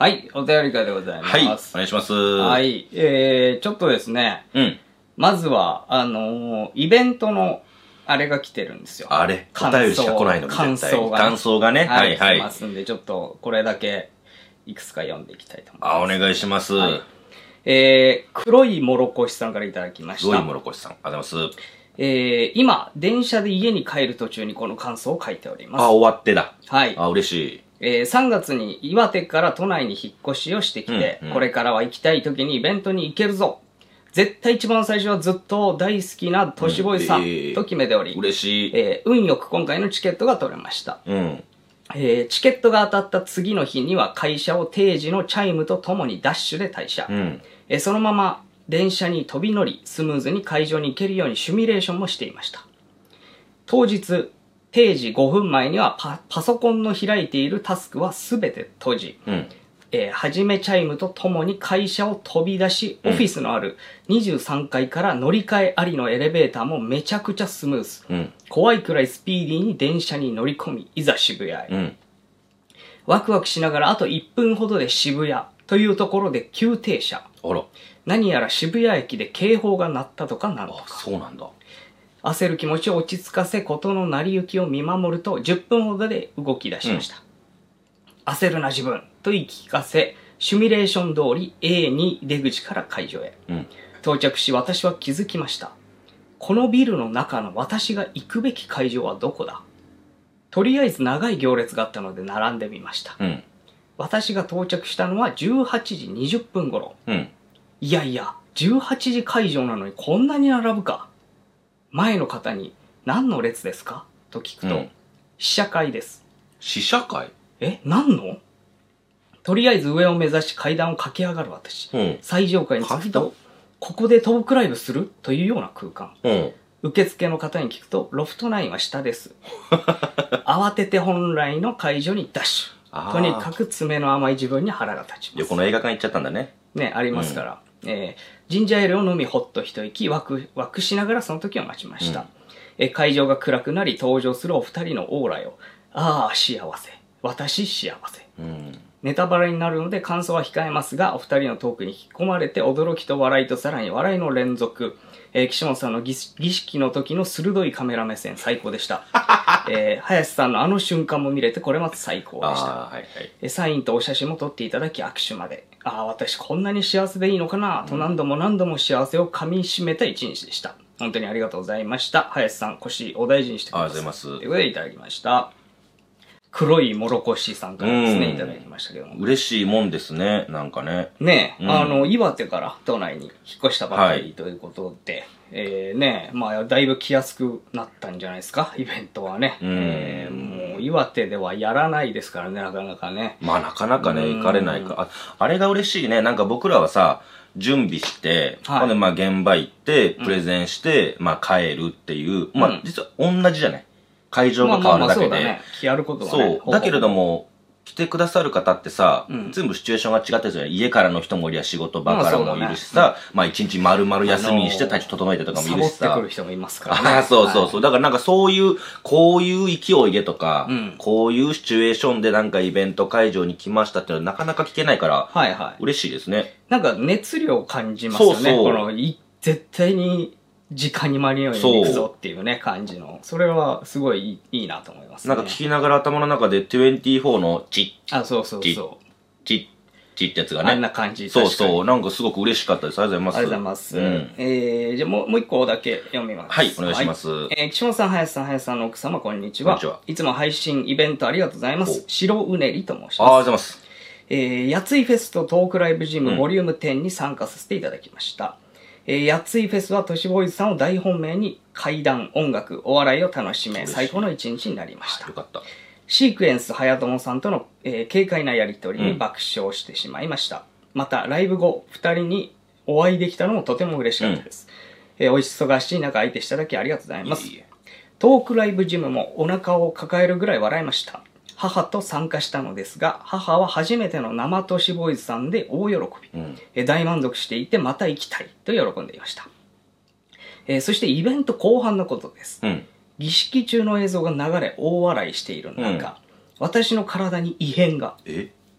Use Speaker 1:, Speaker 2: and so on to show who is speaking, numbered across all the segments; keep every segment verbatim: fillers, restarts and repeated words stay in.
Speaker 1: はい、お便り会でございます。
Speaker 2: はい、お願いします。
Speaker 1: はい、えー、ちょっとですね、
Speaker 2: うん。
Speaker 1: まずは、あのー、イベントの、あれが来てるんですよ。
Speaker 2: あれお便りしか来ないのに
Speaker 1: 感想が、ね。
Speaker 2: 感想がね。はいはい。
Speaker 1: 来てますんで、ちょっと、これだけ、いくつか読んでいきたいと思います。
Speaker 2: あ、お願いします。はい、
Speaker 1: えー、黒いもろこしさんからいただきました。
Speaker 2: 黒いもろこしさん、ありがとうございます。
Speaker 1: えー、今、電車で家に帰る途中にこの感想を書いております。
Speaker 2: あ、終わってだ。
Speaker 1: はい。
Speaker 2: あ、嬉しい。
Speaker 1: えー、さんがつに岩手から都内に引っ越しをしてきて、うんうん、これからは行きたい時にイベントに行けるぞ。絶対一番最初はずっと大好きな都市ボーイさん、うんえー、と決めており、
Speaker 2: 嬉しい。
Speaker 1: えー、運よく今回のチケットが取れました。
Speaker 2: うん
Speaker 1: えー、チケットが当たった次の日には会社を定時のチャイムとともにダッシュで退社。うんえー、そのまま電車に飛び乗り、スムーズに会場に行けるようにシミュレーションもしていました。当日、定時ごふんまえには パ, パソコンの開いているタスクはすべて閉じ、うんえー、はじめチャイムとともに会社を飛び出し、オフィスのあるにじゅうさんがいから乗り換えありのエレベーターもめちゃくちゃスムーズ。うん、怖いくらいスピーディーに電車に乗り込み、いざ渋谷へ。うん、ワクワクしながらあといっぷんほどで渋谷というところで急停車。
Speaker 2: あら。
Speaker 1: 何やら渋谷駅で警報が鳴ったとかなんとか。
Speaker 2: あ、そうなんだ。
Speaker 1: 焦る気持ちを落ち着かせ、事の成り行きを見守るとじゅっぷんほどで動き出しました。うん、焦るな自分と言い聞かせ、シミュレーション通り エーに 出口から会場へ。うん、到着し私は気づきました。このビルの中の私が行くべき会場はどこだ？とりあえず長い行列があったので並んでみました。うん、私が到着したのはじゅうはちじにじゅっぷん頃。うん、いやいや、じゅうはちじ会場なのにこんなに並ぶか。前の方に何の列ですかと聞くと、うん、試写会です。
Speaker 2: 試写会？
Speaker 1: え、何の？とりあえず上を目指し階段を駆け上がる私。うん、最上階に着くと、ここでトークライブするというような空間。うん、受付の方に聞くと、ロフトナインは下です。慌てて本来の会場にダッシュ。とにかく爪の甘い自分に腹が立ちます。
Speaker 2: 横の映画館行っちゃったんだね。
Speaker 1: ね、ありますから。うんえージンジャーエールを飲みほっと一息ワクワクしながらその時を待ちました、うん、え会場が暗くなり登場するお二人のオーラよ。ああ幸せ、私幸せ、うん、ネタバレになるので感想は控えますが、お二人のトークに引き込まれて驚きと笑いとさらに笑いの連続、えー、岸本さんの儀式の時の鋭いカメラ目線最高でした、えー、林さんのあの瞬間も見れてこれまた最高でした、はいはい、えサインとお写真も撮っていただき握手まで、ああ私こんなに幸せでいいのかなと何度も何度も幸せを噛み締めた一日でした。本当にありがとうございました。林さん腰お大事にしてください。
Speaker 2: ありがとうございます。
Speaker 1: ということでいただきました。黒いもろこしさんからですね、いただきましたけども。
Speaker 2: 嬉しいもんですね、なんかね。
Speaker 1: ねえ、うん、あの、岩手から都内に引っ越したばかりということで、はい、えー、ねえ、まあ、だいぶ来やすくなったんじゃないですか、イベントはね。うんえー、もう、岩手ではやらないですからね、なかなかね。
Speaker 2: まあ、なかなかね、行かれないか。あ、あれが嬉しいね。なんか僕らはさ、準備して、はい、ほんで、まあ、現場行って、プレゼンして、うん、まあ、帰るっていう、まあ、実は同じじゃない。会場が変わるだけで。まあまあまあそうだね。
Speaker 1: やることはね。
Speaker 2: そう。だけれども、来てくださる方ってさ、うん、全部シチュエーションが違ってるじゃん。家からの人もいりゃ仕事場からもいるしさ、まあ、ねうん、まあ一日丸々休みにして体調整えてとかもいるしさ。
Speaker 1: サボってくる人もいますからね。
Speaker 2: ああ、そうそうそう。はい、だからなんかそういう、こういう勢いでとか、うん、こういうシチュエーションでなんかイベント会場に来ましたっていうのはなかなか聞けないから、はいはい、嬉しいですね。
Speaker 1: なんか熱量を感じますよね。そうそう。このい絶対に、時間に間に合うように行くぞっていうね、感じの。それはすごいいいなと思いますね。
Speaker 2: なんか聞きながら頭の中でにじゅうよんのチッ、
Speaker 1: あ、そうそうそう。
Speaker 2: チッ、チッってやつがね。
Speaker 1: あんな感じ。
Speaker 2: そうそう。なんかすごく嬉しかったです。ありがとうございます。
Speaker 1: ありがとうございます。うん、えー、じゃあもう、もう一個だけ読みます。
Speaker 2: はい、お願いします。はい、
Speaker 1: えー、岸本さん、林さん、林さんの奥様、こんにちは。こんにちは。いつも配信、イベントありがとうございます。白うねりと申します。
Speaker 2: あ、ありがとうございます。
Speaker 1: えー、やついフェスとトークライブジムボリュームじゅうに参加させていただきました。えー、やついフェスは都市ボーイズさんを大本命に怪談、音楽、お笑いを楽しめ最高の一日になりました。
Speaker 2: よかった。
Speaker 1: シークエンス早友さんとの、えー、軽快なやりとりに爆笑してしまいました。うん、またライブ後ふたりにお会いできたのもとても嬉しかったです。うん、えー、お忙しい中相手していただきありがとうございます。いいえ。トークライブジムもお腹を抱えるぐらい笑いました。母と参加したのですが、母は初めての生都市ボーイズさんで大喜び、うん、え大満足していてまた行きたいと喜んでいました。えー、そしてイベント後半のことです。うん、儀式中の映像が流れ大笑いしている中、うん、私の体に異変が。
Speaker 2: え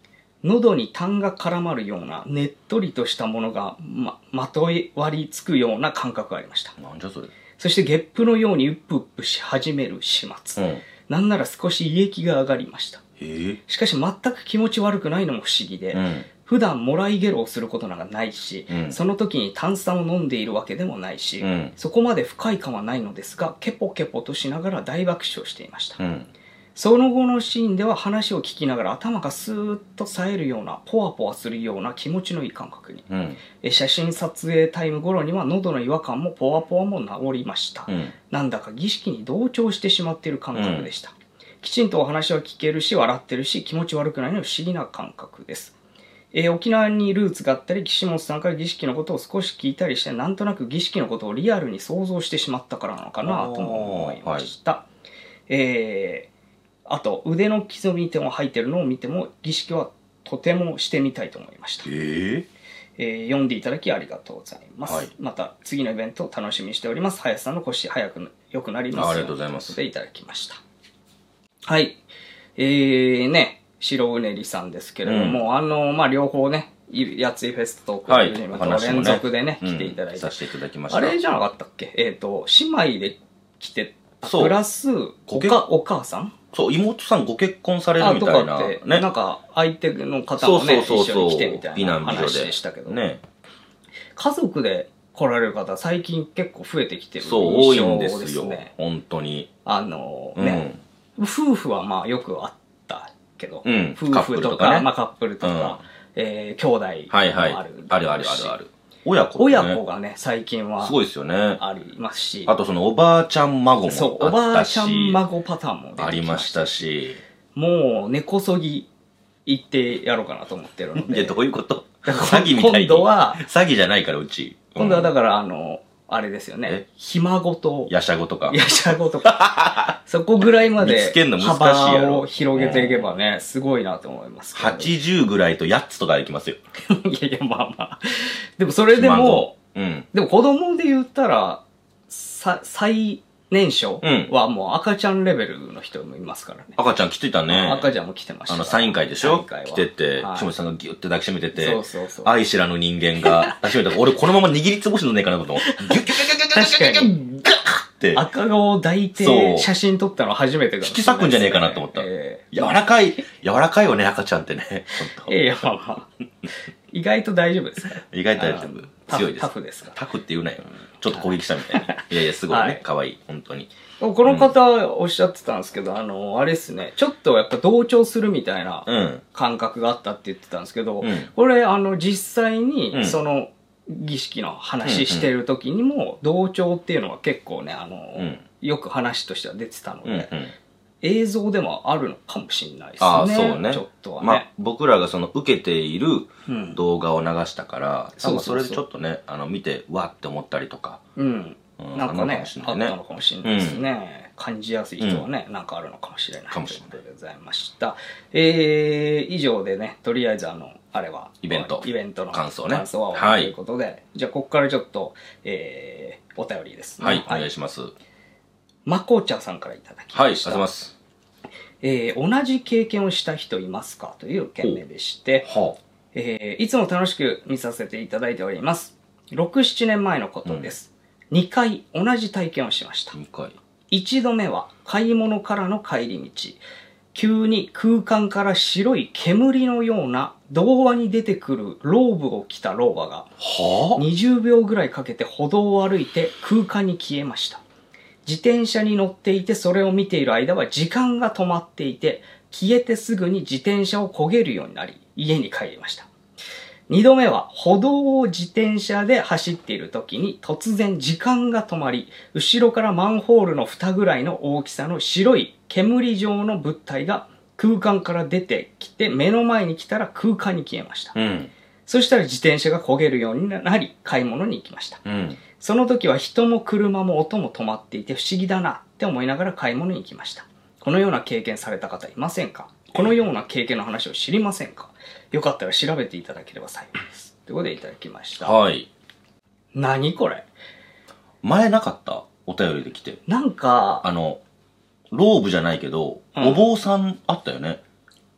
Speaker 1: 喉に痰が絡まるようなねっとりとしたものがま、まとわりつくような感覚がありました。
Speaker 2: なんじゃそれ。
Speaker 1: そしてゲップのようにウップウップし始める始末。うん、なんなら少し胃液が上がりました。しかし全く気持ち悪くないのも不思議で、うん、普段もらいゲロをすることなんかないし、うん、その時に炭酸を飲んでいるわけでもないし、うん、そこまで不快感はないのですが、ケポケポとしながら大爆笑していました。うん、その後のシーンでは話を聞きながら頭がスーッと冴えるような、ポワポワするような気持ちのいい感覚に。うん、写真撮影タイム頃には喉の違和感もポワポワも治りました。うん、なんだか儀式に同調してしまっている感覚でした。うんきちんとお話は聞けるし、笑ってるし、気持ち悪くないの不思議な感覚です。えー、沖縄にルーツがあったり、岸本さんから儀式のことを少し聞いたりして、なんとなく儀式のことをリアルに想像してしまったからなのかなとも思いました。はい、えー、あと、腕の刻み手を吐いてるのを見ても、儀式はとてもしてみたいと思いました。えーえー、読んでいただきありがとうございます。はい、また次のイベントを楽しみにしております。林さんの腰早く良くなりますように。
Speaker 2: ありがとうございます。
Speaker 1: でいただきました。はい。えーね、白うねりさんですけれども、うん、あの、まあ、両方ね、やついフェストーク
Speaker 2: はい、
Speaker 1: 連続でね、来ていただいて。
Speaker 2: させていただきました。
Speaker 1: あれじゃなかったっけえっ、ー、と、姉妹で来て、プラス、おか、お母さん
Speaker 2: そう、妹さんご結婚されるみたいな。
Speaker 1: ね、なんか、相手の方もね、一緒に来てみたいな話でしたけど。ね。家族で来られる方、最近結構増えてきてる、ね。
Speaker 2: そう、多いんですよ。本当に。
Speaker 1: あのね、うん、夫婦はまあよくあったけど、
Speaker 2: うん、
Speaker 1: 夫婦とか、まあカップルとか、うん、えー、兄弟もある。
Speaker 2: はいはい。あるあるあるある。親子、
Speaker 1: ね、親子がね、最近は。
Speaker 2: すごいですよね。
Speaker 1: ありますし。
Speaker 2: あとそのおばあちゃん孫もあったし。そう、
Speaker 1: おばあちゃん孫パターンも
Speaker 2: 出てきました。ありましたし。
Speaker 1: もう、根こそぎ行ってやろうかなと思ってるので。
Speaker 2: いや、どういうこと詐欺みたいに。
Speaker 1: 今度は、
Speaker 2: 詐欺じゃないから、うち。
Speaker 1: 今度はだから、あの、あれですよね。ひ孫と。
Speaker 2: やしゃごとか。
Speaker 1: やしゃごとか。そこぐらいまで。
Speaker 2: 見つけんの難しいやろ。
Speaker 1: 幅を広げていけばね、すごいなと思いますけど。
Speaker 2: はちじゅうぐらいとやっつとかできますよ。
Speaker 1: いやいや、まあまあ。でもそれでも、うん、でも子供で言ったら、さ、最年少はもう赤ちゃんレベルの人もいますからね。
Speaker 2: 赤ちゃん来てたね。
Speaker 1: 赤ちゃんも来てました。
Speaker 2: あの、サイン会でしょ来てて、下地さんがギュって抱きしめてて、そうそうそう。愛知らぬ人間が抱きしめた。俺このまま握りつぶしのねえかなと思って。ギュッギュッギュッギュッギュッギュッ
Speaker 1: 確かに。ガッって。赤顔を抱いて写真撮ったの初めてだ。
Speaker 2: 引き裂くんじゃねえかなと思った。えー、柔らかい、柔らかいよね、赤ちゃんってね。
Speaker 1: いやいや、まあまあ。意外と大丈夫ですから。
Speaker 2: 意外と大丈夫。強いです。
Speaker 1: タフですか
Speaker 2: タフって言うなよ。ちょっと攻撃したみたいな。いやいや、すごいね。可愛い。本当に。
Speaker 1: この方おっしゃってたんですけど、あの、あれですね。ちょっとやっぱ同調するみたいな感覚があったって言ってたんですけど、これ、あの、実際に、その、儀式の話してる時にも、同調っていうのは結構ね、あの、よく話としては出てたので、映像でもあるのかもしれないですね。ああ、そうね。ちょっとはね。まあ、
Speaker 2: 僕らがその受けている動画を流したから、多分それでちょっとね、あの、見て、わって思ったりとか。
Speaker 1: うん。なんかね、あったのかもしれないですね。感じやすい人はね、なんかあるのかもしれないということでございました。えー、以上でね、とりあえずあの、あれは、
Speaker 2: イベント。
Speaker 1: イベントの
Speaker 2: 感想ね。
Speaker 1: 感想は終わりということで、じゃあここからちょっと、えー、お便りですね。
Speaker 2: はい、お願いします。
Speaker 1: まこちゃんさんからいただきました。
Speaker 2: はい、ありがとうございます。
Speaker 1: えー、同じ経験をした人いますかという件名でして、はあえー、いつも楽しく見させていただいております。ろく、ななねんまえのことです。うん、にかい同じ体験をしました。
Speaker 2: にかい。
Speaker 1: いちどめは買い物からの帰り道。急に空間から白い煙のような童話に出てくるローブを着た老婆が、はあ、にじゅうびょうぐらいかけて歩道を歩いて空間に消えました。自転車に乗っていてそれを見ている間は時間が止まっていて、消えてすぐに自転車を焦げるようになり、家に帰りました。二度目は歩道を自転車で走っている時に突然時間が止まり、後ろからマンホールの蓋ぐらいの大きさの白い煙状の物体が空間から出てきて目の前に来たら空間に消えました。うん、そしたら自転車が焦げるようになり買い物に行きました。うん、その時は人も車も音も止まっていて不思議だなって思いながら買い物に行きました。このような経験された方いませんか？このような経験の話を知りませんか？よかったら調べていただければ幸いです。ということでいただきました。
Speaker 2: はい。
Speaker 1: 何これ？
Speaker 2: 前なかったお便りで来て。
Speaker 1: なんか、
Speaker 2: あの、ローブじゃないけど、うん、お坊さんあったよね。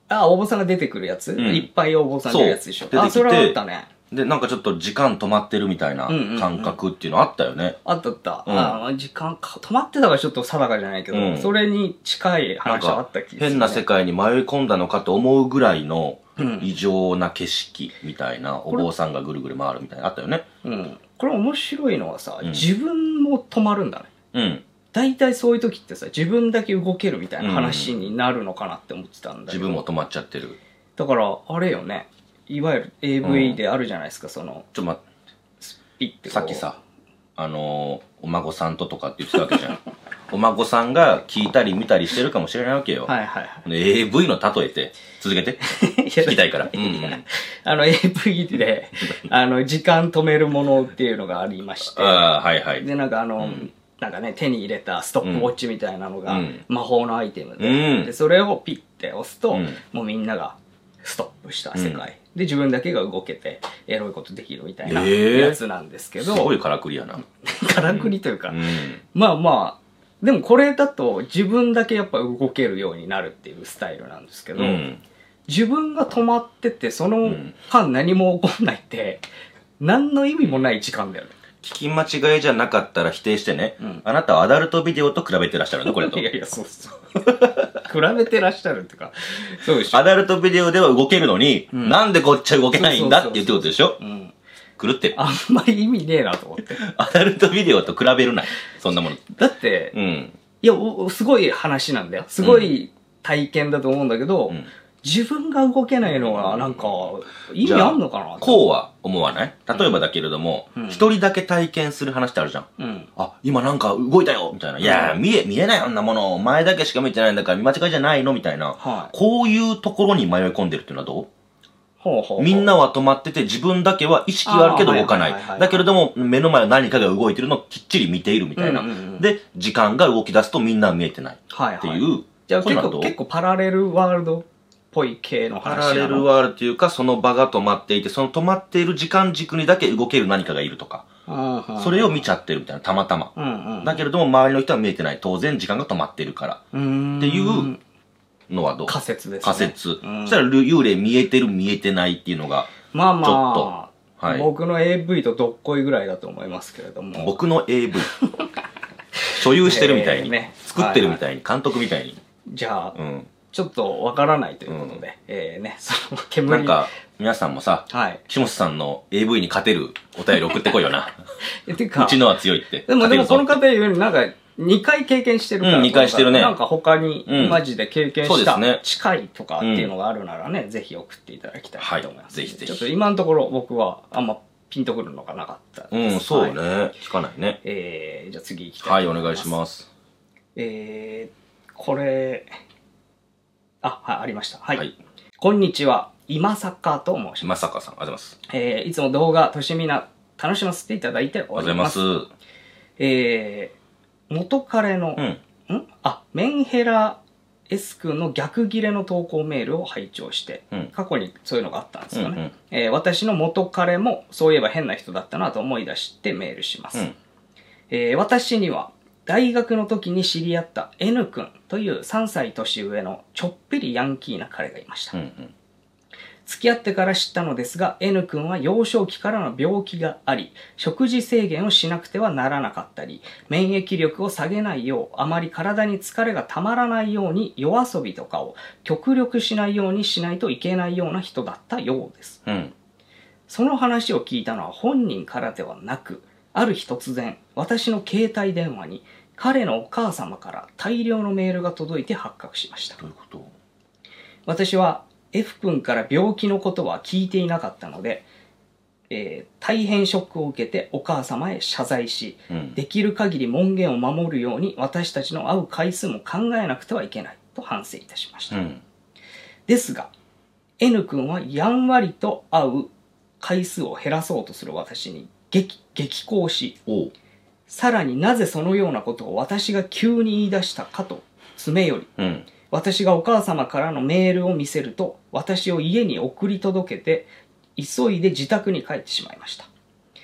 Speaker 1: あ、お坊さんが出てくるやつ、うん、いっぱいお坊さん出るやつでしょ。
Speaker 2: そう。
Speaker 1: あ、それはあったね。
Speaker 2: で、なんかちょっと時間止まってるみたいな感覚っていうのあったよね。
Speaker 1: うんうんうん、あったあった。うん、あ時間か、止まってたかちょっと定かじゃないけど、うん、それに近い話はあった気がする、ね。
Speaker 2: 変な世界に迷い込んだのかと思うぐらいの異常な景色みたいな、お坊さんがぐるぐる回るみたいなあったよね。
Speaker 1: うん。これ面白いのはさ、うん、自分も止まるんだね。
Speaker 2: うん。
Speaker 1: 大体そういう時ってさ、自分だけ動けるみたいな話になるのかなって思ってたんだけど、
Speaker 2: 自分も止まっちゃってる。
Speaker 1: だから、あれよね。いわゆる エーブイ であるじゃないですか、うん、その。
Speaker 2: ちょ、ま、
Speaker 1: ピッて
Speaker 2: さっきさ、あのー、お孫さんととかって言ってたわけじゃん。お孫さんが聞いたり見たりしてるかもしれないわけよ。
Speaker 1: はいはいはい。
Speaker 2: エーブイ の例えて、続けて。聞きたいから。うんうん、
Speaker 1: あの エーブイ で、あの、時間止めるものっていうのがありまして。
Speaker 2: ああ、はいはい。
Speaker 1: で、なんかあの、うん、なんかね、手に入れたストップウォッチみたいなのが、魔法のアイテムで、うん、でそれをピッて押すと、うん、もうみんながストップした世界。うん、で、自分だけが動けて、エロいことできるみたいなやつなんですけど。
Speaker 2: すごいからくりやな。
Speaker 1: からくりというか、うん、まあまあ、でもこれだと自分だけやっぱ動けるようになるっていうスタイルなんですけど、うん、自分が止まってて、その間何も起こんないって、何の意味もない時間だよね。
Speaker 2: 聞き間違いじゃなかったら否定してね、うん、あなたはアダルトビデオと比べてらっしゃるのこれと。
Speaker 1: いやいや、そうそう。比べてらっしゃるっていうか、そうでしょ。
Speaker 2: アダルトビデオでは動けるのに、うん、なんでこっちは動けないんだって言ってことでしょ。狂ってる。
Speaker 1: あんまり意味ねえなと思って。
Speaker 2: アダルトビデオと比べるなよ。そんなもの。
Speaker 1: だって、うん、いや、すごい話なんだよ。すごい体験だと思うんだけど、うん、自分が動けないのはなんか意味あんのかな。
Speaker 2: こうは思わない？例えばだけれども、一、うん、人だけ体験する話ってあるじゃん。うん、あ、今なんか動いたよみたいな。いや、見え、見えないあんなもの。お前だけしか見てないんだから見間違いじゃないのみたいな、はい。こういうところに迷い込んでるっていうのはどう？ほうほうほう、みんなは止まってて自分だけは意識はあるけど動かない。だけれども目の前は何かが動いてるのをきっちり見ているみたいな。うんうんうん、で、時間が動き出すとみんなは見えてない。はいはい、っていう。
Speaker 1: じゃあ結構、結構パラレルワールドっぽい系の話なの？
Speaker 2: パラレルワールドっていうか、その場が止まっていて、その止まっている時間軸にだけ動ける何かがいるとか。それを見ちゃってるみたいな、たまたま。うんうん、だけれども周りの人は見えてない。当然時間が止まっているから。っていうのはどう？
Speaker 1: 仮説ですね。
Speaker 2: 仮説。うん、そしたら幽霊見えてる見えてないっていうのが、
Speaker 1: まあまあ、ちょっと。はい、僕の エーブイ とどっこいぐらいだと思いますけれども。
Speaker 2: 僕の エーブイ 所有してるみたいに、ね、作ってるみたいに、監督みたいに。
Speaker 1: じゃあ、うん、ちょっとわからないということで、うん、えー、ね、その煙。
Speaker 2: なんか、皆さんもさ、はい、岸本さんの エーブイ に勝てるお便り送ってこいよな。てかうちのは強いって。
Speaker 1: でも、でもこの方よりなんか、にかい経験してるから、うん、
Speaker 2: にかいしてるね。
Speaker 1: なんか他にマジで経験した、うんね、近いとかっていうのがあるならね、うん、ぜひ送っていただきたいと思います。
Speaker 2: はい、ぜひぜひ。
Speaker 1: ちょっと今のところ僕はあんまピンとくるのがなかったです。
Speaker 2: うん、そうね。はい、聞かないね。
Speaker 1: えー、じゃあ次行きたいと思います。
Speaker 2: はい、お願いします。
Speaker 1: えー、これ、あ、はい、ありました。はい。はい、こんにちは。今坂と申します。
Speaker 2: 今坂さん、ありがとうございます。
Speaker 1: えー、いつも動画、としみな、楽しませていただいております。ありがとうございます。えー、元彼の、うん、んあ、メンヘラ S 君の逆ギレの投稿メールを拝聴して、うん、過去にそういうのがあったんですよね。うんうん、えー、私の元彼もそういえば変な人だったなと思い出してメールします。うん、えー、私には大学の時に知り合った N 君というさんさい年上のちょっぴりヤンキーな彼がいました。うんうん、付き合ってから知ったのですが、N 君は幼少期からの病気があり、食事制限をしなくてはならなかったり、免疫力を下げないよう、あまり体に疲れがたまらないように、夜遊びとかを極力しないようにしないといけないような人だったようです。うん、その話を聞いたのは本人からではなく、ある日突然、私の携帯電話に彼のお母様から大量のメールが届いて発覚しました。
Speaker 2: どういうこと？
Speaker 1: 私は、F 君から病気のことは聞いていなかったので、えー、大変ショックを受けてお母様へ謝罪し、うん、できる限り門限を守るように私たちの会う回数も考えなくてはいけないと反省いたしました。うん、ですが、N 君はやんわりと会う回数を減らそうとする私に激、激高し、さらになぜそのようなことを私が急に言い出したかと詰め寄り、うん、私がお母様からのメールを見せると、私を家に送り届けて、急いで自宅に帰ってしまいました。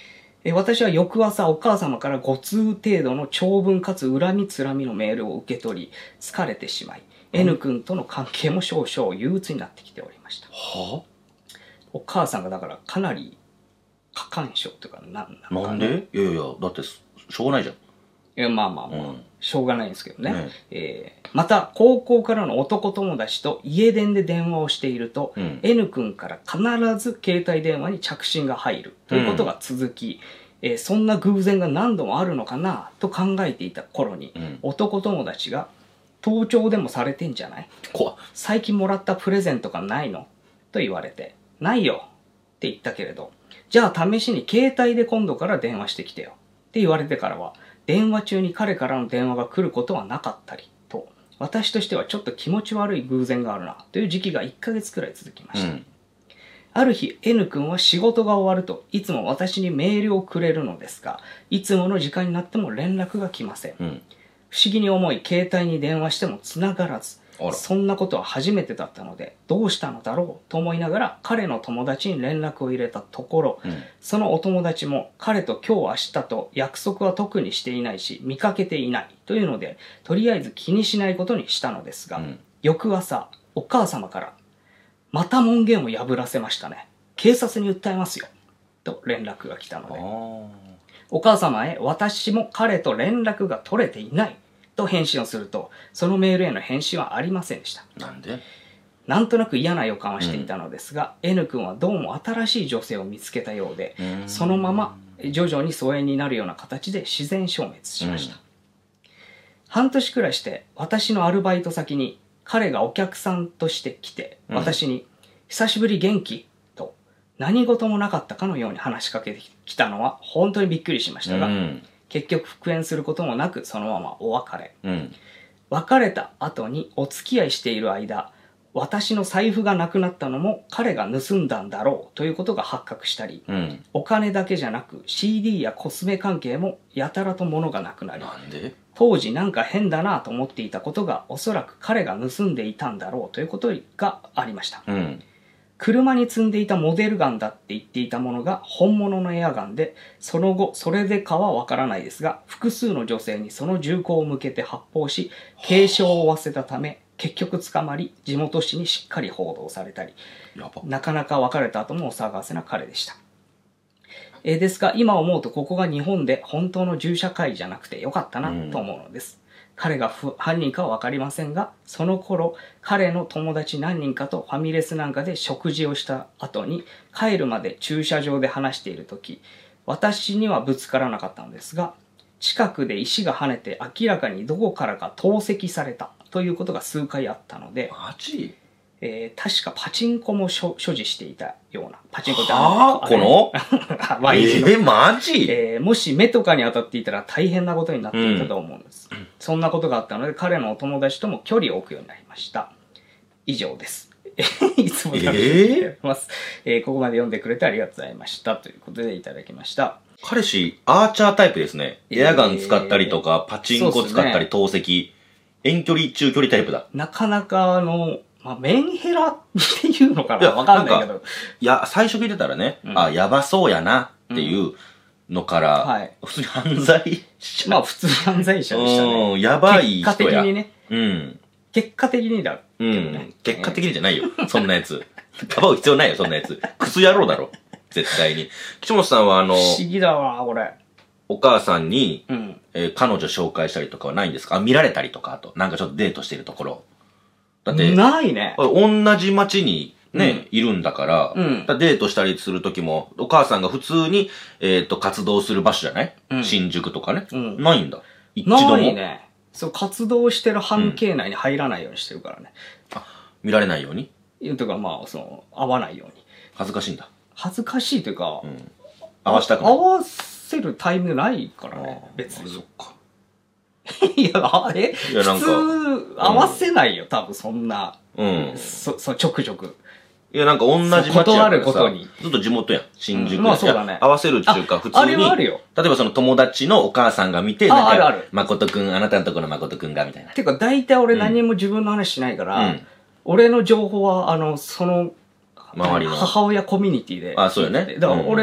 Speaker 1: え私は翌朝お母様からご通程度の長文かつ恨みつらみのメールを受け取り、疲れてしまい、N 君との関係も少々憂鬱になってきておりました。
Speaker 2: は
Speaker 1: お母さんがだからかなり過干渉というか、な
Speaker 2: んなんでいやいや、だってしょうがないじゃん。
Speaker 1: いや、まあまあまあ、うん、しょうがないんですけどね。ねえー、また、高校からの男友達と家電で電話をしていると、うん、N 君から必ず携帯電話に着信が入るということが続き、うん、えー、そんな偶然が何度もあるのかなと考えていた頃に、うん、男友達が、盗聴でもされてんじゃない？
Speaker 2: 怖っ。
Speaker 1: 最近もらったプレゼントがないの？と言われて、ないよって言ったけれど、じゃあ試しに携帯で今度から電話してきてよって言われてからは、電話中に彼からの電話が来ることはなかったりと、私としてはちょっと気持ち悪い偶然があるなという時期がいっかげつくらい続きました。うん、ある日 N 君は仕事が終わるといつも私にメールをくれるのですが、いつもの時間になっても連絡が来ません。うん、不思議に思い携帯に電話しても繋がらず、そんなことは初めてだったのでどうしたのだろうと思いながら彼の友達に連絡を入れたところ、うん、そのお友達も彼と今日明日と約束は特にしていないし見かけていないというのでとりあえず気にしないことにしたのですが、うん、翌朝お母様からまた門限を破らせましたね、警察に訴えますよと連絡が来たので、お母様へ私も彼と連絡が取れていないと返信をすると、そのメールへの返信はありませんでした。
Speaker 2: なんで？
Speaker 1: なんとなく嫌な予感はしていたのですが、うん、N 君はどうも新しい女性を見つけたようで、うそのまま徐々に疎遠になるような形で自然消滅しました。うん、半年くらいして私のアルバイト先に彼がお客さんとして来て、私に、うん、久しぶり元気と何事もなかったかのように話しかけてきたのは本当にびっくりしましたが、うん結局復縁することもなくそのままお別れ、うん、別れた後にお付き合いしている間私の財布がなくなったのも彼が盗んだんだろうということが発覚したり、うん、お金だけじゃなく シーディー やコスメ関係もやたらと物がなくなり、
Speaker 2: なんで？
Speaker 1: 当時なんか変だなと思っていたことがおそらく彼が盗んでいたんだろうということがありました、うん、車に積んでいたモデルガンだって言っていたものが本物のエアガンで、その後それでかはわからないですが複数の女性にその銃口を向けて発砲し軽傷を負わせたため結局捕まり地元紙にしっかり報道されたり、なかなか別れた後もお騒がせな彼でした。えー、ですが今思うとここが日本で本当の銃社会じゃなくてよかったなと思うのです、うん彼が犯人かは分かりませんが、その頃彼の友達何人かとファミレスなんかで食事をした後に帰るまで駐車場で話している時、私にはぶつからなかったのですが、近くで石が跳ねて明らかにどこからか投石されたということが数回あったので、
Speaker 2: マジ？
Speaker 1: えー、確かパチンコも所持していたような。パチンコって
Speaker 2: ああこの
Speaker 1: ワインの
Speaker 2: えー、マジ、
Speaker 1: えー、もし目とかに当たっていたら大変なことになっていたと思うんです、うん、そんなことがあったので彼のお友達とも距離を置くようになりました。以上ですいつも楽しみにしております、えーえー、ここまで読んでくれてありがとうございましたということでいただきました。
Speaker 2: 彼氏アーチャータイプですね。エアガン使ったりとか、えー、パチンコ使ったり、ね、投石遠距離中距離タイプだ。
Speaker 1: なかなかあのまあ、メンヘラっていうのかなわかんないけど。
Speaker 2: いや、最初聞いてたらね、うん、あ、やばそうやなっていうのから、うんはい、普通に犯罪者。
Speaker 1: まあ、普通に犯罪者でしたね。
Speaker 2: うん、やばい人や。
Speaker 1: 結果的にね。
Speaker 2: うん。
Speaker 1: 結果的にだ、ね。
Speaker 2: うん。結果的にじゃないよ。そんなやつ。かばう必要ないよ、そんなやつ。クソ野郎だろ。絶対に。岸本さんはあの、
Speaker 1: 不思議だわ、これ。
Speaker 2: お母さんに、うんえー、彼女紹介したりとかはないんですか？あ、見られたりとか、あと、なんかちょっとデートしてるところ。だって、
Speaker 1: ないね。
Speaker 2: 同じ町にね、うん、いるんだから、うん、だデートしたりするときも、お母さんが普通に、えっと、活動する場所じゃない、うん、新宿とかね、うん。ないんだ。一度も。
Speaker 1: ないね。そう、活動してる半径内に入らないようにしてるからね。
Speaker 2: うん、あ、見られないように
Speaker 1: とか、まあ、その、会わないように。
Speaker 2: 恥ずかしいんだ。
Speaker 1: 恥ずかしいというか、うん、
Speaker 2: 合わしたくない。
Speaker 1: 合わせるタイミングないからね、別に。
Speaker 2: そっか。
Speaker 1: いや、あれいや、なんか。普通、合わせないよ、うん、多分そんな。うん。そ、そ、ちょくちょく。
Speaker 2: いや、なんか同じ街やからさ、ことにずっと地元やん。新宿、うん、
Speaker 1: まあそうだね。
Speaker 2: 合わせるっていうか、普通に。あれはあるよ。例えばその友達のお母さんが見て、
Speaker 1: あ、あるある。
Speaker 2: 誠くん、あなたのところの誠くんが、みたいな。
Speaker 1: てか、大体俺何も自分の話しないから、うん、俺の情報は、あの、その、周りの。母親コミュニティで。
Speaker 2: あ、そうよね。
Speaker 1: だから俺、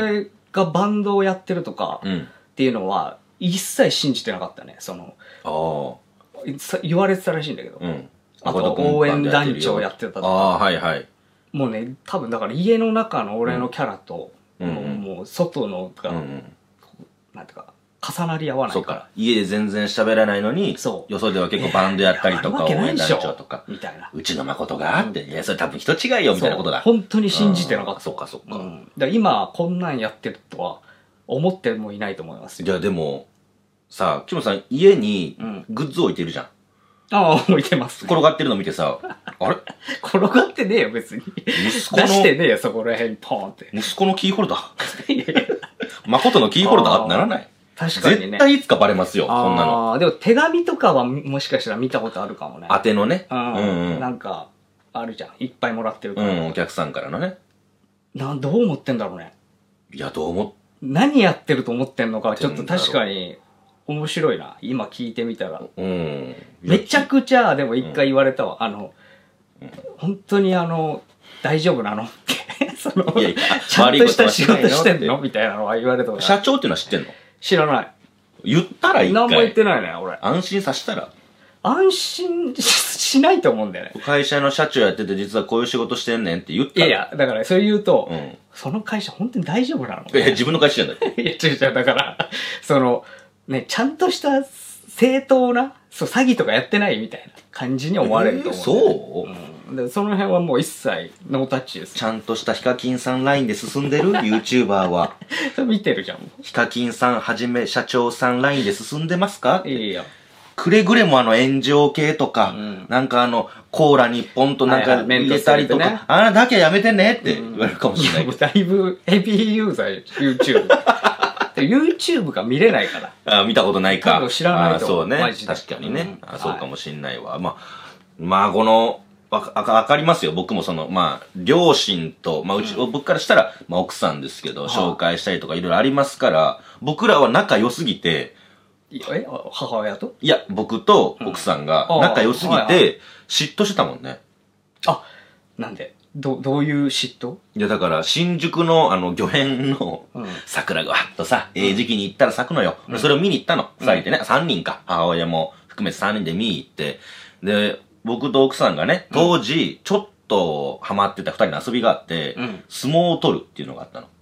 Speaker 1: がバンドをやってるとか
Speaker 2: うん。
Speaker 1: っていうのは一切信じてなかったね。その
Speaker 2: あ
Speaker 1: さ言われてたらしいんだけど、
Speaker 2: あ。うん。
Speaker 1: あと応援団長やってたとか、
Speaker 2: ああー、はいはい。
Speaker 1: もうね多分だから家の中の俺のキャラと、
Speaker 2: うんうん
Speaker 1: もうもう外のが、
Speaker 2: うんうん。
Speaker 1: なんていうか重なり合わな
Speaker 2: そう
Speaker 1: いから
Speaker 2: か。家で全然喋らないのに、
Speaker 1: そう
Speaker 2: よそでは結構バンドやったりとか、応
Speaker 1: いやあるわけない
Speaker 2: 援団
Speaker 1: でしょ
Speaker 2: 長とか、
Speaker 1: みたいな。
Speaker 2: うちの誠があって、いや、それ多分人違いよ、みたいなことだ。
Speaker 1: そう本当に信じてなかった。
Speaker 2: そっかそっか。
Speaker 1: うん、だから今こんなんやってるとは思ってもいないと思いますよ。
Speaker 2: じゃあでも、さあ、キムさん家に
Speaker 1: うん
Speaker 2: グッズ置いてるじゃん。
Speaker 1: ああ、置いてます、ね。
Speaker 2: 転がってるの見てさ、あれ
Speaker 1: 転がってねえよ、別に。
Speaker 2: 息子の
Speaker 1: 出してねえよ、そこら辺にポーンって。
Speaker 2: 息子のキーホルダー
Speaker 1: いやいや
Speaker 2: 誠のキーホルダーってならない
Speaker 1: 確かにね。
Speaker 2: 絶対いつかバレますよ、そんなの。
Speaker 1: ああ、でも手紙とかはもしかしたら見たことあるかもね。
Speaker 2: 当てのね。
Speaker 1: う。
Speaker 2: うんんうん。
Speaker 1: なんか、あるじゃん。いっぱいもらってるから。
Speaker 2: うん、お客さんからのね。
Speaker 1: などう思ってんだろうね。
Speaker 2: いや、どうも、
Speaker 1: 何やってると思ってんのかはちょっと確かに面白いな。今聞いてみたら。
Speaker 2: うん。
Speaker 1: めちゃくちゃ、でも一回言われたわ。あの、本当にあの、大丈夫なのって。その、
Speaker 2: いやいや
Speaker 1: ちゃんとした仕事してん
Speaker 2: 悪いことはしないよって
Speaker 1: のみたいなのは言われたことある
Speaker 2: 社長っていうのは知ってんの
Speaker 1: 知らない。
Speaker 2: 言ったら一
Speaker 1: 何も言っ
Speaker 2: 回。
Speaker 1: てないね、俺。
Speaker 2: 安心させたら。
Speaker 1: 安心ししないと思うんだよね。
Speaker 2: 会社の社長やってて実はこういう仕事してんねんって言ったら。
Speaker 1: いやいや、だからそれ言うと、
Speaker 2: うん。
Speaker 1: その会社本当に大丈夫なの
Speaker 2: いや、自分の会社じゃんだって。
Speaker 1: いや、違う違う、だから、その、ね、ちゃんとした正当な、そう、詐欺とかやってないみたいな感じに思われると思う、
Speaker 2: えーそう
Speaker 1: うん、でその辺はもう一切ノータッチです
Speaker 2: ち。ゃんとしたヒカキンさんラインで進んでる YouTuber は。
Speaker 1: それ見てるじゃん。
Speaker 2: ヒカキンさんはじめ社長さんラインで進んでますか
Speaker 1: いやいや。
Speaker 2: くれぐれもあの炎上系とか、
Speaker 1: うん
Speaker 2: なんかあの、コーラにポンとなんか
Speaker 1: はいはい
Speaker 2: 入れたりとか、
Speaker 1: メントス入れてね
Speaker 2: あれだけはやめてねって言われるかもしれないけど。
Speaker 1: いやもうだいぶヘビーユーザーよ YouTube。で YouTube が見れないから。
Speaker 2: あ見たことないか。
Speaker 1: 多分知らないと思う
Speaker 2: あそうね。
Speaker 1: マジで
Speaker 2: 確かにね。
Speaker 1: うん
Speaker 2: あそうかもしんないわ。まあ、まあこの、わか、わかりますよ。僕もその、まあ、両親と、まあうち、僕からしたら、まあ奥さんですけど、紹介したりとかいろいろありますから、僕らは仲良すぎて、
Speaker 1: いやえ母親と
Speaker 2: いや、僕と奥さんが
Speaker 1: うん
Speaker 2: 仲良すぎ
Speaker 1: あはいは
Speaker 2: て、嫉妬してたもんね。
Speaker 1: あ、なんでど、どういう嫉妬
Speaker 2: いや、だから、新宿の、あの、御苑の
Speaker 1: うん、
Speaker 2: 桜がわっとさ、ええ時期に行ったら咲くのよ。それを見に行ったの。二人でね、三人か。母親も含めて三人で見に行って。で、僕と奥さんがね、当時、ちょっとハマってた二人の遊びがあって
Speaker 1: うん、
Speaker 2: 相撲を取るっていうのがあったの。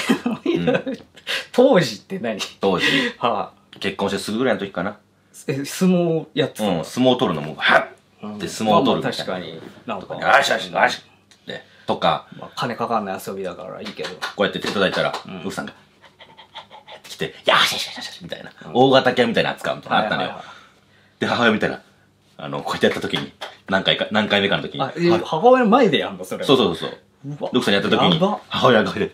Speaker 1: 当時って何
Speaker 2: 当時、
Speaker 1: は
Speaker 2: 結婚してすぐぐらいの時かな。
Speaker 1: あ、え、相撲やってた
Speaker 2: うん、
Speaker 1: の、
Speaker 2: 相撲取るのも、はっって相撲を取るみたいな。
Speaker 1: まあまあ確かに。なんか。
Speaker 2: よしよしよしって。とか、
Speaker 1: まあ、金かかんない遊びだからいいけど。
Speaker 2: こうやって手叩いたら、奥さんが、来て、よしよしよしよしみたいな。大型犬みたいな扱うみたいなのあったのよ。
Speaker 1: はいはい
Speaker 2: で、母親見たら、あの、こうやってやった時に、何回か、何回目かの時に、
Speaker 1: はいあ、え
Speaker 2: は
Speaker 1: 母親の前でやんのそれは。
Speaker 2: そうそうそう。
Speaker 1: うわ
Speaker 2: 奥さんにやった時に
Speaker 1: やば、
Speaker 2: 母親がこうや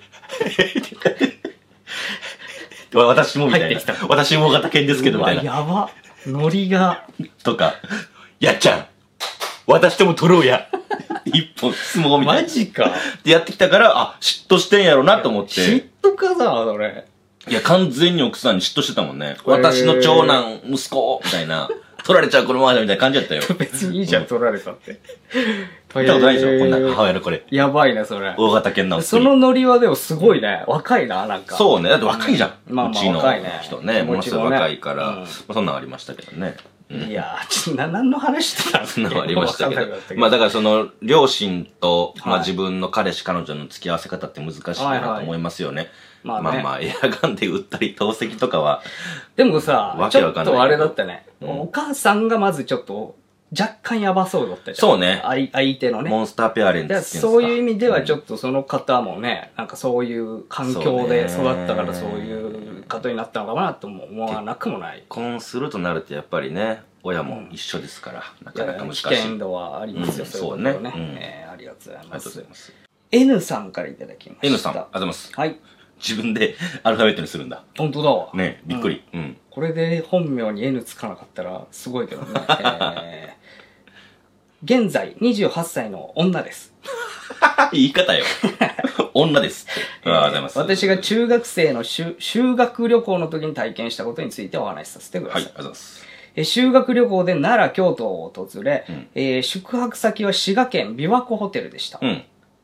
Speaker 2: って、私もみたいな
Speaker 1: 入ってきた。
Speaker 2: 私も大型犬ですけど、みたいな。
Speaker 1: うわやば。ノリが。
Speaker 2: とか、やっちゃん私とも取ろうや一本相撲みたいな。
Speaker 1: マジか。
Speaker 2: ってやってきたから、あ、嫉妬してんやろなと思っ
Speaker 1: 嫉
Speaker 2: て。
Speaker 1: 妬かさ、それ。
Speaker 2: いや、完全に奥さんに嫉妬してたもんね。私の長男、息子、みたいな。取られちゃうこのままだみたいな感じだったよ。
Speaker 1: 別にいいじゃん、取られたって。
Speaker 2: 見たことないでしょ、
Speaker 1: へー
Speaker 2: こんな母親のこれ。
Speaker 1: やばいね、それ。
Speaker 2: 大型犬の。
Speaker 1: そのノリはでもすごいね。若いな、なんか。
Speaker 2: そうね。だって若いじゃん。
Speaker 1: まあまあ
Speaker 2: うちの
Speaker 1: 若いね
Speaker 2: 人ね。ものすごい
Speaker 1: 気持ちもね
Speaker 2: 若いから。
Speaker 1: うん
Speaker 2: まあそんなのありましたけどね。
Speaker 1: いやー、ちょっとな、何の話してたん
Speaker 2: そんなのありましたけど
Speaker 1: わかんなくなった。
Speaker 2: まあだからその、両親と、まあ
Speaker 1: はい
Speaker 2: 自分の彼氏彼女の付き合わせ方って難しいなと思いますよね。
Speaker 1: まあね
Speaker 2: まあまあ、エアガンで撃ったり、投石とかは、
Speaker 1: でもさ
Speaker 2: わ、
Speaker 1: ちょっ
Speaker 2: けわかんないけど
Speaker 1: とあれだったね。
Speaker 2: うん
Speaker 1: お母さんがまずちょっと、若干やばそうだったじゃん。
Speaker 2: そうね
Speaker 1: 相相手のね。
Speaker 2: モンスターペアレンツってい
Speaker 1: で
Speaker 2: うんですか。
Speaker 1: そういう意味ではちょ
Speaker 2: っ
Speaker 1: っとその方もね、なんかそういう環境で育ったからそういう方になったのかなとも思わなくもない。
Speaker 2: 結婚するとなるとやっぱりね、親も一緒ですから、ないかな
Speaker 1: や
Speaker 2: か難しい。
Speaker 1: 危険度はありますよ、
Speaker 2: うん
Speaker 1: そういうことね。
Speaker 2: そうねうん
Speaker 1: えーありがとうござい
Speaker 2: ありがとう
Speaker 1: ます。
Speaker 2: ございます。
Speaker 1: N さんからいただきました。
Speaker 2: N さん、ありがとうございます。
Speaker 1: はい。
Speaker 2: 自分でアルファベットにするんだ。
Speaker 1: 本当だわ。
Speaker 2: ねびっくり。うん。
Speaker 1: これで本名に N つかなかったらすごいけどね。えー現在にじゅうはっさいの女です。
Speaker 2: 言い方よ。女ですって。ありがとうございます。
Speaker 1: 私が中学生の修修学旅行の時に体験したことについてお話しさせてくださ
Speaker 2: はい、
Speaker 1: い。
Speaker 2: ありがとうございます。
Speaker 1: え修学旅行で奈良、京都を訪れ、
Speaker 2: うん
Speaker 1: えー宿泊先は滋賀県琵琶湖ホテルでした。
Speaker 2: うん。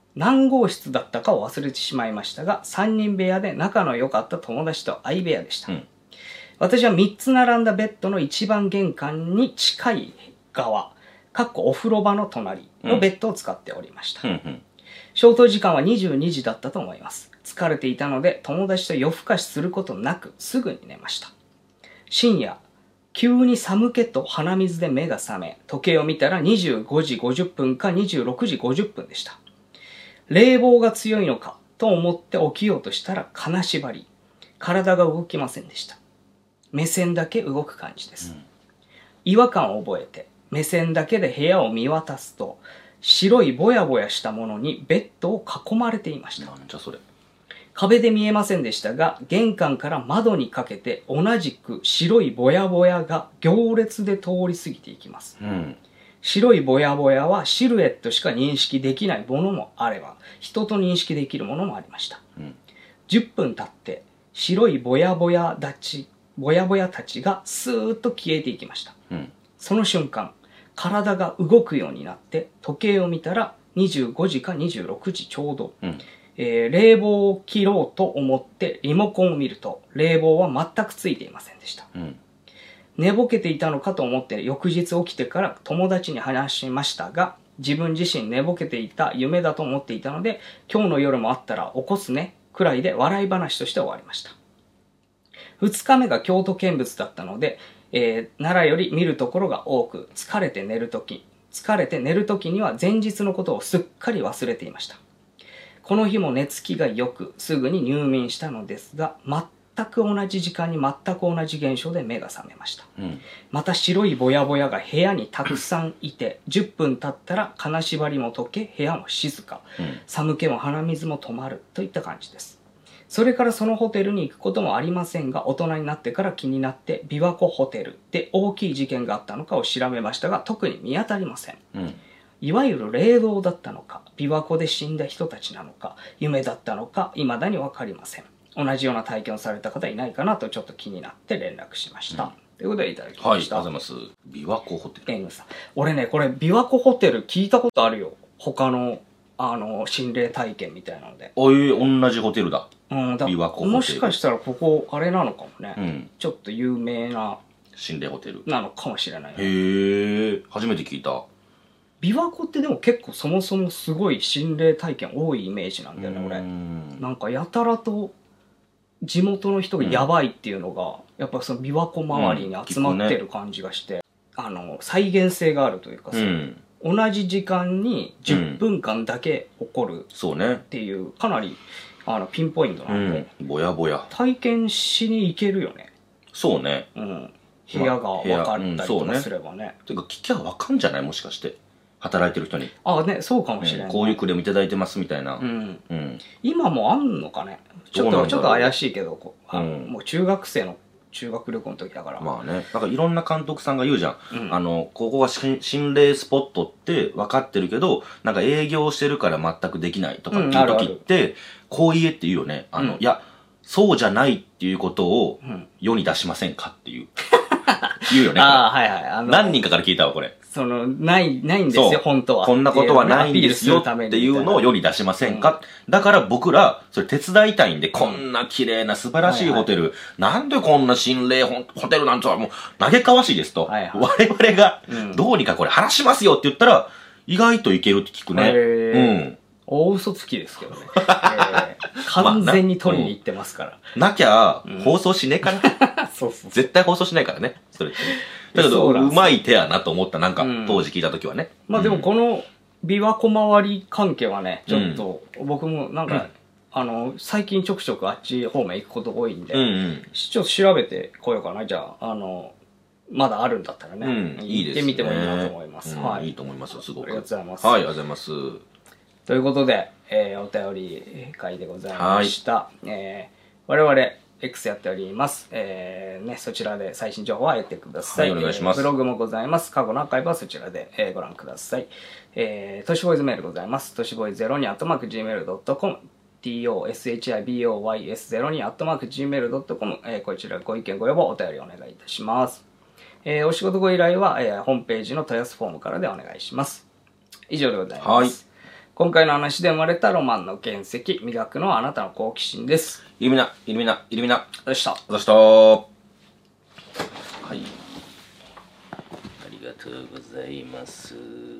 Speaker 1: 何号室だったかを忘れてしまいましたが、さんにん部屋で仲の良かった友達と相部屋でした。うん、私はみっつ並んだベッドの一番玄関に近い側、かっこお風呂場の隣のベッドを使っておりました。うんうんうん、消灯時間はにじゅうにじだったと思います。疲れていたので友達と夜更かしすることなくすぐに寝ました。深夜、急に寒気と鼻水で目が覚め、時計を見たらにじゅうごじごじゅっぷんかにじゅうろくじごじゅっぷんでした。冷房が強いのかと思って起きようとしたら金縛り。体が動きませんでした。目線だけ動く感じです。うん、違和感を覚えて、目線だけで部屋を見渡すと、白いぼやぼやしたものにベッドを囲まれていました。
Speaker 2: なんじゃそれ。
Speaker 1: 壁で見えませんでしたが、玄関から窓にかけて同じく白いぼやぼやが行列で通り過ぎていきます。うん、白いぼやぼやはシルエットしか認識できないものもあれば、人と認識できるものもありました。うん、じゅっぷん経って、白いぼやぼやたち、ぼやぼやたちがスーッと消えていきました。うん、その瞬間、体が動くようになって、時計を見たらにじゅうごじかにじゅうろくじちょうど。うん、えー、冷房を切ろうと思ってリモコンを見ると、冷房は全くついていませんでした。うん、寝ぼけていたのかと思って翌日起きてから友達に話しましたが、自分自身寝ぼけていた夢だと思っていたので、今日の夜もあったら起こすねくらいで笑い話として終わりました。二日目が京都見物だったので、えー、奈良より見るところが多く、疲れて寝るとき、疲れて寝るときには前日のことをすっかり忘れていました。この日も寝つきが良く、すぐに入眠したのですが、全く同じ時間に全く同じ現象で目が覚めました。うん、また白いぼやぼやが部屋にたくさんいて、じゅっぷん経ったら金縛りも解け、部屋も静か、うん、寒気も鼻水も止まるといった感じです。それからそのホテルに行くこともありませんが、大人になってから気になって、琵琶湖ホテルで大きい事件があったのかを調べましたが、特に見当たりません。うん、いわゆる霊道だったのか、琵琶湖で死んだ人たちなのか、夢だったのか、未だにわかりません。同じような体験をされた方いないかなとちょっと気になって連絡しました。うん、ということでいただきました。
Speaker 2: はい、ありがとうございます。琵琶湖ホテル。
Speaker 1: N さん。俺ね、これ琵琶湖ホテル聞いたことあるよ。他の、あの、心霊体験みたいなので。
Speaker 2: おい、同じホテルだ。
Speaker 1: うん、だ
Speaker 2: 琵琶湖ホテル。
Speaker 1: もしかしたらここ、あれなのかもね。うん、ちょっと有名な。
Speaker 2: 心霊ホテル。
Speaker 1: なのかもしれない、ね。
Speaker 2: へえ、初めて聞いた。
Speaker 1: 琵琶湖ってでも結構そもそもすごい心霊体験多いイメージなんだよね、俺。なんかやたらと地元の人がやばいっていうのが、うん、やっぱその琵琶湖周りに集まってる感じがして、うんね、あの、再現性があるというかさ、うん、同じ時間にじゅっぷんかんだけ起こるっていう、かなりあのピンポイントなんで、
Speaker 2: うん、ぼやぼや。
Speaker 1: 体験しに行けるよね。
Speaker 2: そうね。
Speaker 1: うん。部屋が分かったりとかすればね。まあ、ね
Speaker 2: ていうか聞きゃ分かんじゃないもしかして。働いてる人に。
Speaker 1: ああね、そうかもしれない、
Speaker 2: うん。こういうクレームいただいてますみたいな。
Speaker 1: うん。うん、今もあんのかね。ちょっと、ちょっと怪しいけど、こうあの、うん、もう中学生の修学旅行の時だから。
Speaker 2: まあね。なんかいろんな監督さんが言うじゃん。うん、あの、ここが心霊スポットって分かってるけど、なんか営業してるから全くできないとかっていう時って、うん、あるあるこう言えって言うよね。あの、うん、いや、そうじゃないっていうことを世に出しませんかっていう。言うよね。
Speaker 1: ああ、はいはい。あ
Speaker 2: の何人かから聞いたわ、これ。
Speaker 1: その、ない、ないんですよ、本当は。
Speaker 2: こんなことはないんですよっていうのを世に出しませんか、うん、だから僕ら、それ手伝いたいんで、こんな綺麗な素晴らしいホテル、はいはい、なんでこんな心霊ホテルなんてはもう、嘆かわしいですと。はいはい、我々が、どうにかこれ話しますよって言ったら、意外といけるって聞くね。うん。
Speaker 1: 大嘘つきですけどね。えー、完全に取りに行ってますから。
Speaker 2: まあ、なきゃ、放送しねえから。そうそう。絶対放送しないからね。それってね。だけど、うまい手やなと思った。なんか、当時聞いた時はね。
Speaker 1: まあでも、この、琵琶湖周り関係はね、ちょっと、僕もなんか、あの、最近ちょくちょくあっち方面行くこと多いんで、ちょっと調べてこようかな。じゃあ、あの、まだあるんだったらね。行ってみてもいいなと思います。
Speaker 2: はい。いいと思います、すごく。
Speaker 1: ありがとうございます。
Speaker 2: はい、ありがとうございます。
Speaker 1: ということで、えー、お便り会でございました。えー、我々、X やっております。えー、ね、そちらで最新情報は得てください。
Speaker 2: はい、お願いします。
Speaker 1: ブログもございます。過去のアーカイブはそちらで、えー、ご覧ください。えー、トシボーイズメールございます。トシボーイズゼロにアットマークジーメールドットコム トシボーイズゼロにアットマークジーメールドットコム えー、こちらご意見ご要望お便りお願いいたします。えー、お仕事ご依頼は、えー、ホームページの問い合わせフォームからでお願いします。以上でございます。はい。 今回の話で生まれたロマンの原石、磨くのはあなたの好奇心です。
Speaker 2: イルミナ、イルミナ、イルミナ。
Speaker 1: どうした
Speaker 2: どうしたはい。ありがとうございます。